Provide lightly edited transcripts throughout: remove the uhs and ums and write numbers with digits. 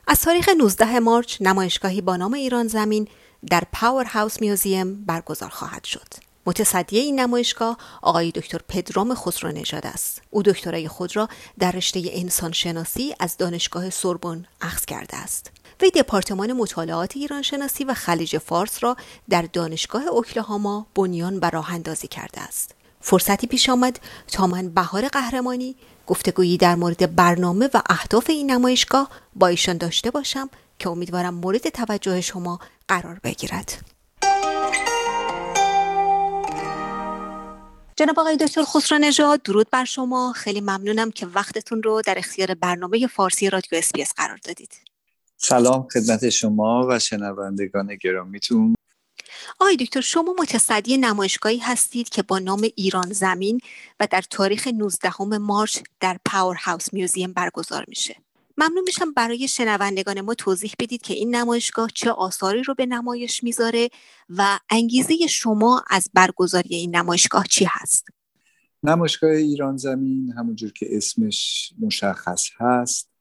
از تاریخ 19 مارس نمایشگاهی با نام ایران زمین در پاور هاوس میوزیم برگزار خواهد شد. متصدی این نمایشگاه آقای دکتر پدرام خسرونژاد است. او دکترای خود را در رشته انسان شناسی از دانشگاه سوربن اخذ کرده است. وی دپارتمان مطالعات ایران شناسی و خلیج فارس را در دانشگاه اوکلاهاما بنیان و راه اندازی کرده است. فرصتی پیش آمد تا من بهار قهرمانی گفتگویی در مورد برنامه و اهداف این نمایشگاه با ایشان داشته باشم که امیدوارم مورد توجه شما قرار بگیرد. جناب آقای دکتر خسرونژاد، درود بر شما. خیلی ممنونم که وقتتون رو در اختیار برنامه فارسی رادیو SBS قرار دادید. سلام خدمت شما و شنوندگان گرامیتون. آقای دکتر، شما متصدی نمایشگاهی هستید که با نام ایران زمین و در تاریخ 19 مارس در پاور هاوس میوزیم برگزار میشه. ممنون میشم برای شنوندگان ما توضیح بدید که این نمایشگاه چه آثاری رو به نمایش میذاره و انگیزه شما از برگزاری این نمایشگاه چی هست؟ نمایشگاه ایران زمین همونجور که اسمش مشخص هست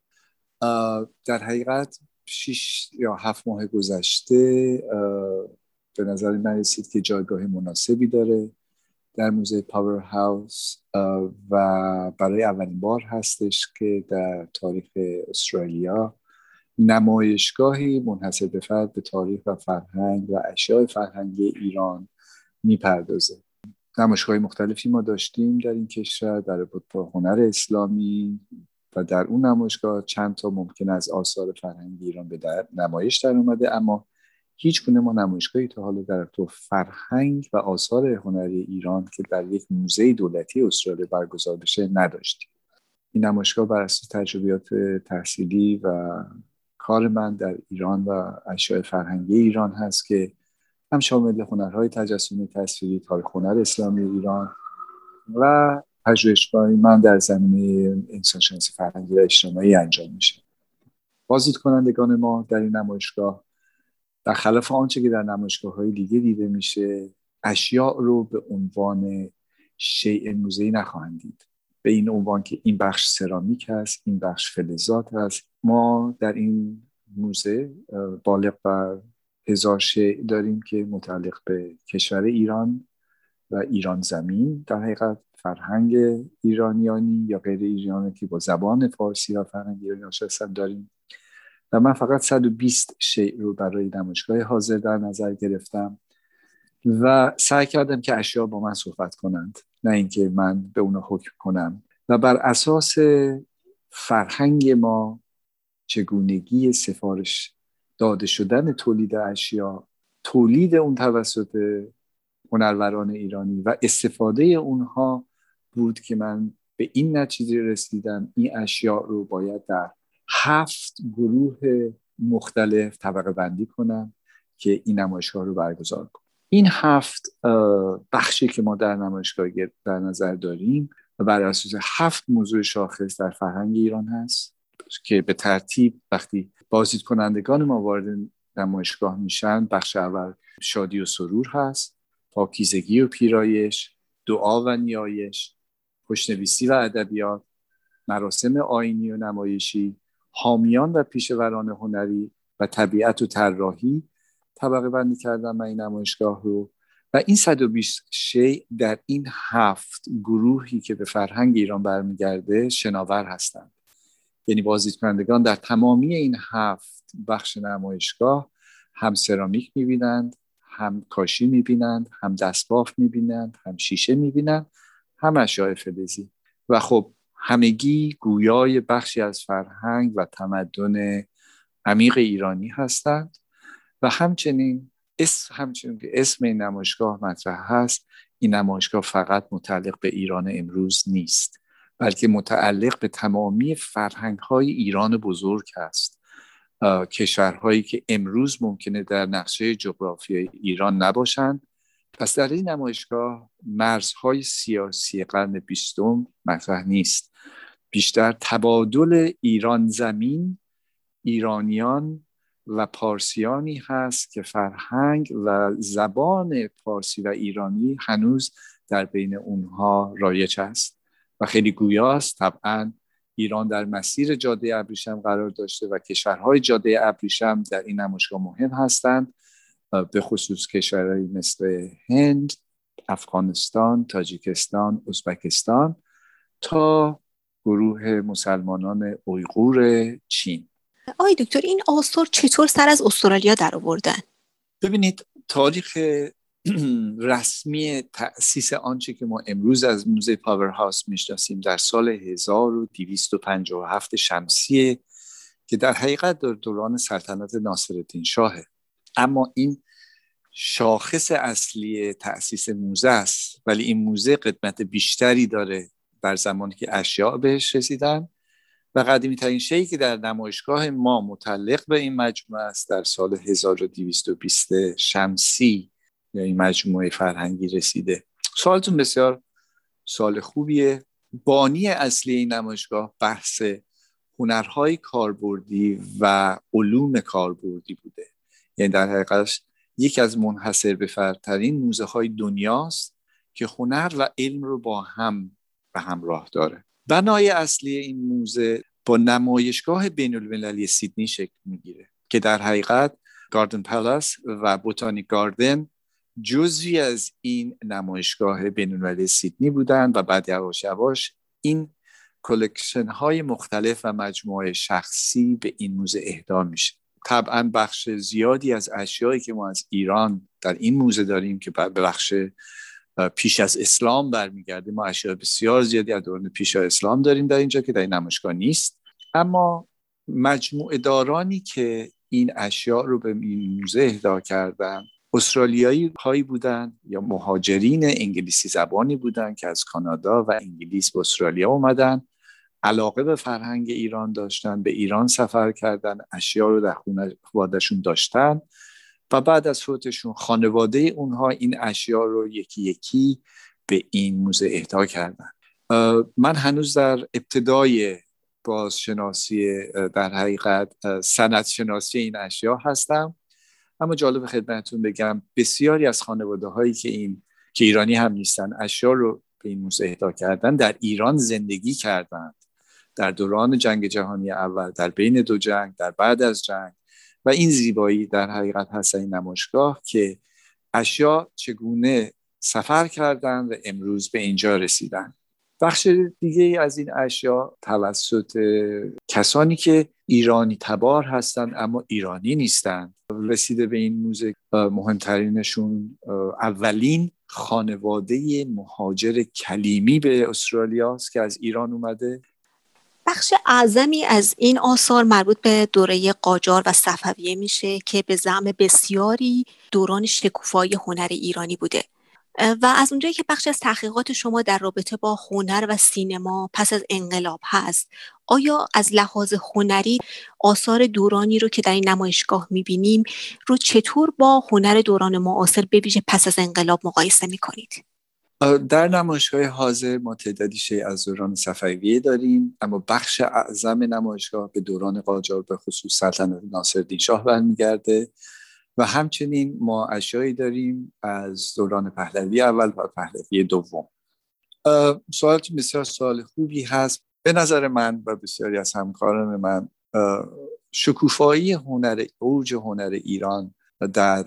در حقیقت 6 یا 7 ماه گذشته به نظر من رسید که جایگاه مناسبی داره در موزه پاور هاوس و برای اولین بار هستش که در تاریخ استرالیا نمایشگاهی منحصر به فرد به تاریخ و فرهنگ و اشیاء فرهنگی ایران میپردازه. نمایشگاه مختلفی ما داشتیم در این کشور، در ارتباط با هنر اسلامی، و در اون نمایشگاه چند تا ممکن از آثار فرهنگی ایران به نمایش در اومده، اما هیچ گونه ما نمایشگاهی تا حالا در تو فرهنگ و آثار هنری ایران که در یک موزه دولتی استرالیا برگزار بشه نداشتیم. این نمایشگاه بر اساس تجربیات تحصیلی و کار من در ایران و اشیاء فرهنگی ایران هست که هم شامل هنرهای تجسمی تصویری، تاریخ هنر اسلامی ایران و پژوهش‌های من در زمینه انسان‌شناسی فرهنگی و اجتماعی انجام میشه. بازدیدکنندگان ما در این نمایشگاه برخلاف آنچه که در نمایشگاه‌های دیگه دیده میشه، اشیاء رو به عنوان شیء موزه‌ای نخواهند دید. به این عنوان که این بخش سرامیک هست، این بخش فلزات هست. ما در این موزه بالغ بر 1000 شیء داریم که متعلق به کشور ایران و ایران زمین، در حقیقت فرهنگ ایرانیانی یا غیر ایرانی که با زبان فارسی و فرهنگ ایرانی آشنا هستند داریم. و من فقط 120 شیء رو برای نمایشگاه حاضر در نظر گرفتم و سعی کردم که اشیاء با من صحبت کنند، نه اینکه من به اونا حکم کنم. و بر اساس فرهنگ ما، چگونگی سفارش داده شدن تولید اشیاء، تولید اون توسط هنروران ایرانی و استفاده اونها بود که من به این نتیجه رسیدم این اشیاء رو باید در 7 گروه مختلف طبقه بندی کنم که این نمایشگاه رو برگزار کنم. این 7 بخشی که ما در نمایشگاه در نظر داریم و بر اساس 7 موضوع شاخص در فرهنگ ایران هست که به ترتیب وقتی بازدیدکنندگان ما وارد نمایشگاه میشن، بخش اول شادی و سرور هست، پاکیزگی و پیرایش، دعا و نیایش، خوشنویسی و ادبیات، مراسم آیینی و نمایشی، حامیان و پیشوران هنری و طبیعت و طراحی طبقه بندی کردم من این نمایشگاه رو. و این 120 شیء در این 7 گروهی که به فرهنگ ایران برمیگرده شناور هستند. یعنی بازدیدکنندگان در تمامی این 7 بخش نمایشگاه هم سرامیک می‌بینند، هم کاشی می‌بینند، هم دستباف می‌بینند، هم شیشه می‌بینند، هم اشیاء فلزی. و خب همگی گویای بخشی از فرهنگ و تمدن عمیق ایرانی هستند. و همچنین که اسم این نمایشگاه مطرح هست، این نمایشگاه فقط متعلق به ایران امروز نیست، بلکه متعلق به تمامی فرهنگ‌های ایران بزرگ هست. کشورهایی که امروز ممکنه در نقشه جغرافیایی ایران نباشند. پس در این نمایشگاه مرزهای سیاسی قرن 20 مطرح نیست، بیشتر تبادل ایران زمین، ایرانیان و پارسیانی هست که فرهنگ و زبان پارسی و ایرانی هنوز در بین اونها رایج است و خیلی گویاست. طبعا ایران در مسیر جاده ابریشم قرار داشته و کشورهای جاده ابریشم در این نمایشگاه مهم هستند، به خصوص کشورهایی مثل هند، افغانستان، تاجیکستان، ازبکستان تا گروه مسلمانان اویغور چین. آقای دکتر، این آثار چطور سر از استرالیا در آوردن؟ ببینید، تاریخ رسمی تأسیس آنچه که ما امروز از موزه پاور هاوس میشناسیم در سال 1257 شمسیه که در حقیقت در دوران سلطنت ناصرالدین شاهه. اما این شاخص اصلی تأسیس موزه است، ولی این موزه قدمت بیشتری داره در زمانی که اشیاء بهش رسیدن و قدیمی ترین شیئی که در نمایشگاه ما متعلق به این مجموعه است در سال 1220 شمسی یا این مجموعه فرهنگی رسیده. سوالتون بسیار سوال خوبیه. بانی اصلی این نمایشگاه بحث هنرهای کاربردی و علوم کاربردی بوده. یعنی در حقیقت یکی از منحصر به فردترین موزه های دنیاست که هنر و علم رو با هم به همراه داره. بنای اصلی این موزه با نمایشگاه بین المللی سیدنی شکل میگیره که در حقیقت گاردن پالاس و بوتانیک گاردن جزوی از این نمایشگاه بین المللی سیدنی بودن و بعد یواش یواش این کلکشن های مختلف و مجموعه شخصی به این موزه اهدا میشه. طبعا بخش زیادی از اشیایی که ما از ایران در این موزه داریم که به بخش پیش از اسلام برمیگرده، ما اشیاء بسیار زیادی از دوران پیش از اسلام داریم در اینجا که در این نمایشگاه نیست. اما مجموعه دارانی که این اشیاء رو به این موزه اهدا کردن استرالیایی هایی بودن یا مهاجرین انگلیسی زبانی بودن که از کانادا و انگلیس به استرالیا اومدن، علاقه به فرهنگ ایران داشتن، به ایران سفر کردن، اشیاء رو در خانواده‌شون داشتن و بعد از فوتشون خانواده اونها این اشیاء رو یکی یکی به این موزه اهدا کردن. من هنوز در ابتدای بازشناسی در حقیقت سند شناسی این اشیاء هستم، اما جالب خدمتتون بگم بسیاری از خانواده هایی که ایرانی هم نیستن اشیاء رو به این موزه اهدا کردن در ایران زندگی کردند در دوران جنگ جهانی اول، در بین دو جنگ، در بعد از جنگ، و این زیبایی در حقیقت هست این نمایشگاه که اشیاء چگونه سفر کردن و امروز به اینجا رسیدن. بخش دیگه از این اشیاء توسط کسانی که ایرانی تبار هستند اما ایرانی نیستند رسیده به این موزه. مهمترینشون اولین خانواده مهاجر کلیمی به استرالیا است که از ایران اومده. بخش اعظمی از این آثار مربوط به دوره قاجار و صفویه میشه که به زعم بسیاری دوران شکوفایی هنر ایرانی بوده و از اونجایی که بخش از تحقیقات شما در رابطه با هنر و سینما پس از انقلاب هست، آیا از لحاظ هنری آثار دورانی رو که در این نمایشگاه میبینیم رو چطور با هنر دوران معاصر به ویژه پس از انقلاب مقایسه میکنید؟ در نمایشگاه حاضر ما تعدادی شیء از دوران صفویه داریم، اما بخش اعظم نمایشگاه به دوران قاجار به خصوص سلطنت ناصرالدین شاه برمیگرده و همچنین ما اشیایی داریم از دوران پهلوی اول و پهلوی دوم. سوالتون بسیار سوال خوبی هست. به نظر من و بسیاری از همکاران من شکوفایی اوج هنر ایران در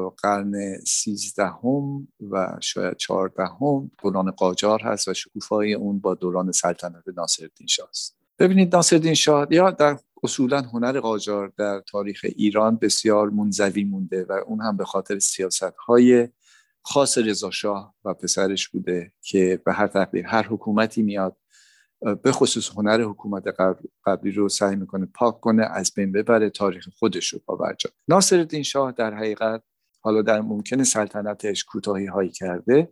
قرن 13 و شاید 14 دوران قاجار هست و شکوفایی اون با دوران سلطنت ناصرالدین شاه است. ببینید، ناصرالدین شاه یا در اصولا هنر قاجار در تاریخ ایران بسیار منزوی مونده و اون هم به خاطر سیاست‌های خاص رضا شاه و پسرش بوده که به هر تقدیر هر حکومتی میاد به خصوص هنر حکومت قبلی رو سعی میکنه پاک کنه، از بین ببره، تاریخ خودش رو پابرجا. ناصرالدین شاه در حقیقت حالا در ممکن سلطنتش کوتاهی هایی کرده،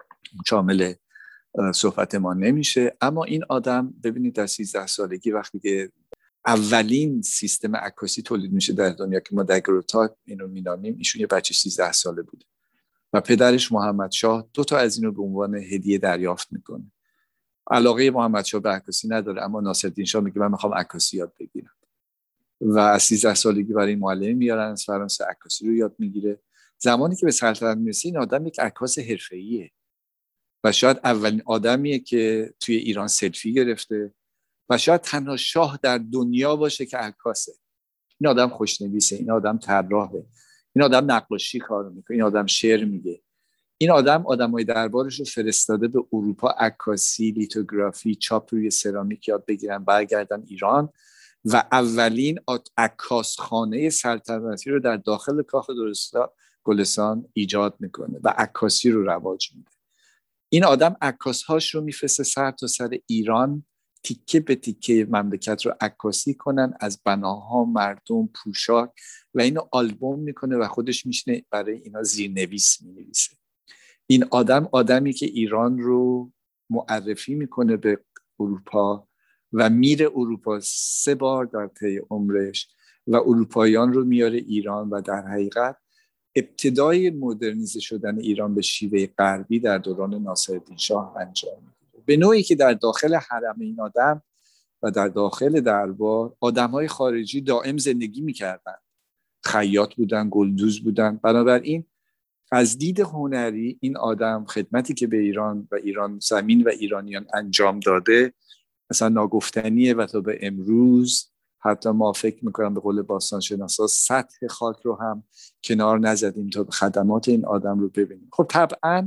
شامل صحبت ما نمیشه، اما این آدم ببینید در 13 سالگی وقتی که اولین سیستم عکاسی تولید میشه در دنیا که ما داگرروتاپ اینو مینامیم، ایشون یه بچه 13 ساله بوده و پدرش محمد شاه 2 از اینو به عنوان هدیه دریافت میکنه. علاقه محمد شاه به عکاسی نداره، اما ناصرالدین شاه میگه من میخوام عکاسی یاد بگیرم و از 13 سالگی برای معلم میارن از فرانسه، عکاسی رو یاد میگیره. زمانی که به سلطنت میرسه این آدم یک عکاس حرفه‌ایه و شاید اولین آدمیه که توی ایران سلفی گرفته و شاید تنها شاه در دنیا باشه که عکاسه. این آدم خوشنویسه، این آدم طراحه، این آدم نقاشی کار میکنه، این آدم شعر میگه. این آدمای دربارش رو فرستاده به اروپا عکاسی، لیتوگرافی، چاپ روی سرامیک یاد بگیرن، برگردن ایران و اولین عکاسخانه سلطنتی رو در داخل کاخ گلستان ایجاد میکنه و عکاسی رو رواج میده. این آدم عکاسهاش رو میفرسته سر تا سر ایران، تیکه به تیکه مملکت رو عکاسی کنن، از بناها، مردم، پوشاک، و اینو آلبوم میکنه و خودش میشینه برای اینا زیرنویس مینویسه. این آدمی که ایران رو معرفی میکنه به اروپا و میره اروپا 3 بار در طی عمرش و اروپاییان رو میاره ایران و در حقیقت ابتدای مدرنیزه شدن ایران به شیوه غربی در دوران ناصرالدین شاه انجام میده، به نوعی که در داخل حرم این آدم و در داخل دربار آدم‌های خارجی دائم زندگی میکردن، خیاط بودن، گلدوز بودن. بنابراین از دید هنری این آدم خدمتی که به ایران و ایران زمین و ایرانیان انجام داده مثلا ناگفتنیه و تا به امروز حتی ما فکر میکنم به قول باستانشناسا سطح خاک رو هم کنار نزدیم تا خدمات این آدم رو ببینیم. خب طبعا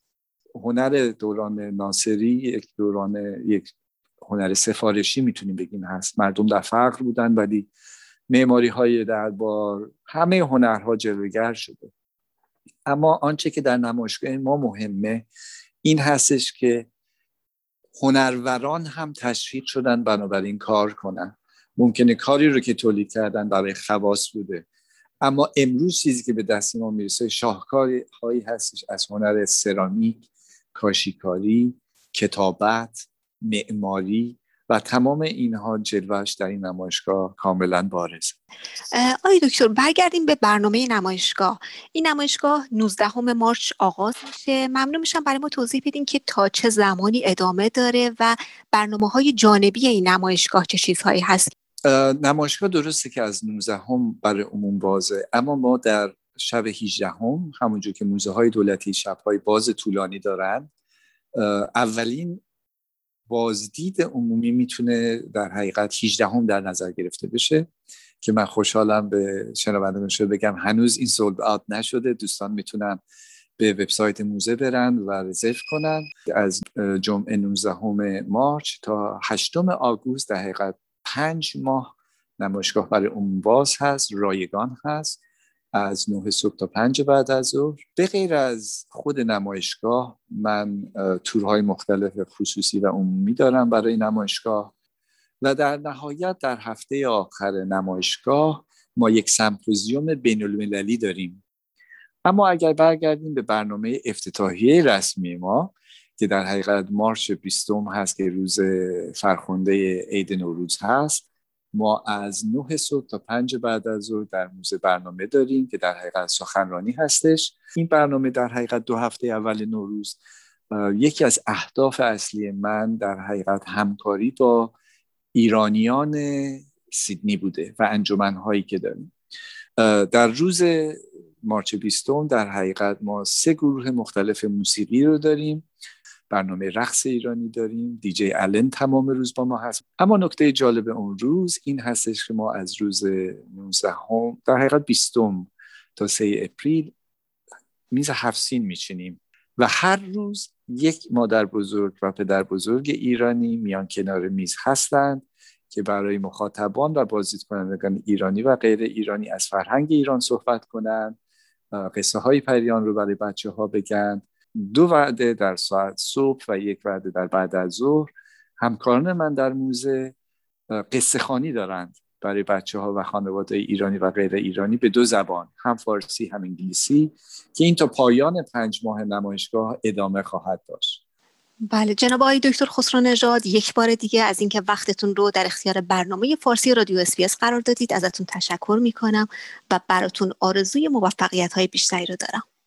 هنر دوران ناصری یک هنر سفارشی میتونیم بگیم هست. مردم در فقر بودن ولی معماری های دربار، همه هنرها جلوگر شده. اما آنچه که در نمایشگاه ما مهمه این هستش که هنروران هم تشویق شدن بنابراین کار کنن. ممکنه کاری رو که تولید کردن برای خواص بوده، اما امروز چیزی که به دست ما میرسه شاهکاری هایی هستش از هنر سرامیک، کاشیکاری، کتابت، معماری و تمام اینها جلوهش در این نمایشگاه کاملا بارزه. آقای دکتر برگردیم به برنامه نمایشگاه. این نمایشگاه 19 مارس آغاز میشه. ممنون میشم برای ما توضیح بدین که تا چه زمانی ادامه داره و برنامه‌های جانبی این نمایشگاه چه چیزهایی هست؟ نمایشگاه درسته که از 19 برای عموم بازه، اما ما در شب 18 همونجور که موزه های دولتی شب‌های باز طولانی دارن، اولین بازدید عمومی میتونه در حقیقت 18 در نظر گرفته بشه که من خوشحالم به شنوندگان بگم هنوز این سولد آوت نشده. دوستان میتونن به وبسایت موزه برن و رزرو کنن. از جمعه 19 مارس تا 8 آگوست در حقیقت 5 ماه نمایشگاه برای عموم باز هست، رایگان هست، از 9 صبح تا 5 بعد از ظهر. به غیر از خود نمایشگاه من تورهای مختلف خصوصی و عمومی دارم برای نمایشگاه و در نهایت در هفته آخر نمایشگاه ما یک سمپوزیوم بین المللی داریم. اما اگر برگردیم به برنامه افتتاحیه رسمی ما که در حقیقت مارس 20 هست که روز فرخنده عید نوروز هست، ما از 9 صبح تا 5 بعد از ظهر در موزه برنامه داریم که در حقیقت سخنرانی هستش. این برنامه در حقیقت 2 هفته اول نوروز یکی از اهداف اصلی من در حقیقت همکاری با ایرانیان سیدنی بوده و انجمن‌هایی که داریم. در روز مارس 20 در حقیقت ما 3 گروه مختلف موسیقی رو داریم. برنامه رقص ایرانی داریم، دیجی آلن تمام روز با ما هست. اما نکته جالب اون روز این هستش که ما از روز 19 در حقیقت 20 تا 3 اپریل میز 7 سین میچینیم و هر روز یک مادر بزرگ و پدر بزرگ ایرانی میان کنار میز هستند که برای مخاطبان و بازدید کنندگان ایرانی و غیر ایرانی از فرهنگ ایران صحبت کنند، قصه های پریان رو برای بچه ها بگن. 2 وعده در ساعت صبح و 1 وعده در بعد از ظهر همکاران من در موزه قصه خوانی دارند برای بچه ها و خانواده ایرانی و غیر ایرانی به 2 زبان، هم فارسی هم انگلیسی، که این تا پایان 5 ماه نمایشگاه ادامه خواهد داشت. بله جناب آقای دکتر خسرونژاد، یک بار دیگه از اینکه وقتتون رو در اختیار برنامه فارسی رادیو SBS قرار دادید ازتون تشکر میکنم و براتون آرزوی موفقیت های بیشتری رو دارم.